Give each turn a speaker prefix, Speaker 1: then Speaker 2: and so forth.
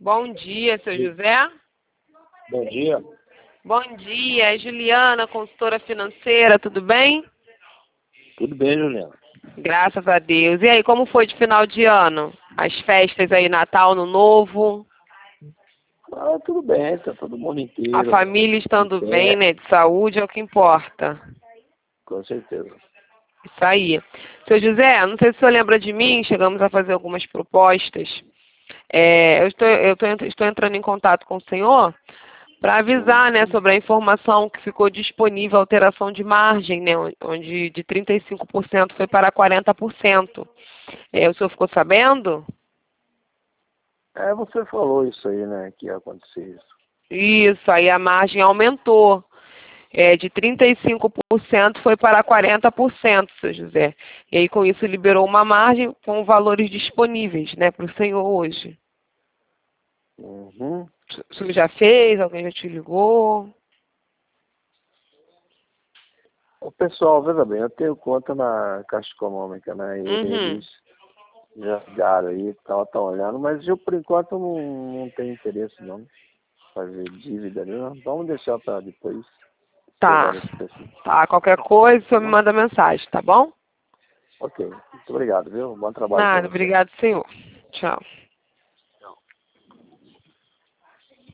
Speaker 1: Bom dia, seu José.
Speaker 2: Bom dia.
Speaker 1: Bom dia, é Juliana, consultora financeira, tudo bem?
Speaker 2: Tudo bem, Juliana?
Speaker 1: Graças a Deus. E aí, como foi de final de ano? As festas aí, Natal, Ano Novo?
Speaker 2: Tudo bem, tá todo mundo
Speaker 1: A
Speaker 2: inteiro.
Speaker 1: família estando bem,
Speaker 2: É,
Speaker 1: né? De saúde é o que importa.
Speaker 2: com certeza.
Speaker 1: Isso aí. Seu José, não sei se o senhor lembra de mim, chegamos a fazer algumas propostas. Estou entrando em contato com o senhor para avisar, né, sobre a informação que ficou disponível, a alteração de margem, né, onde de 35% foi para 40%. O senhor ficou sabendo?
Speaker 2: Você falou isso aí, né, que ia acontecer isso.
Speaker 1: Isso, aí a margem aumentou. De 35% foi para 40%, seu José. E aí, com isso, liberou uma margem com valores disponíveis, né, para o senhor hoje.
Speaker 2: Uhum.
Speaker 1: O senhor já fez? Alguém já te ligou?
Speaker 2: O pessoal, veja bem, eu tenho conta na Caixa Econômica, né, e
Speaker 1: Uhum.
Speaker 2: eles já ligaram aí, estão olhando, mas eu, por enquanto, não tenho interesse, não, fazer dívida, né? Vamos deixar para depois,
Speaker 1: Tá.
Speaker 2: esperar esse pessoal.
Speaker 1: Tá, qualquer coisa, o senhor me manda mensagem, tá bom?
Speaker 2: Ok, muito obrigado, viu? Bom trabalho para
Speaker 1: Nada,
Speaker 2: você.
Speaker 1: obrigado, senhor. Tchau.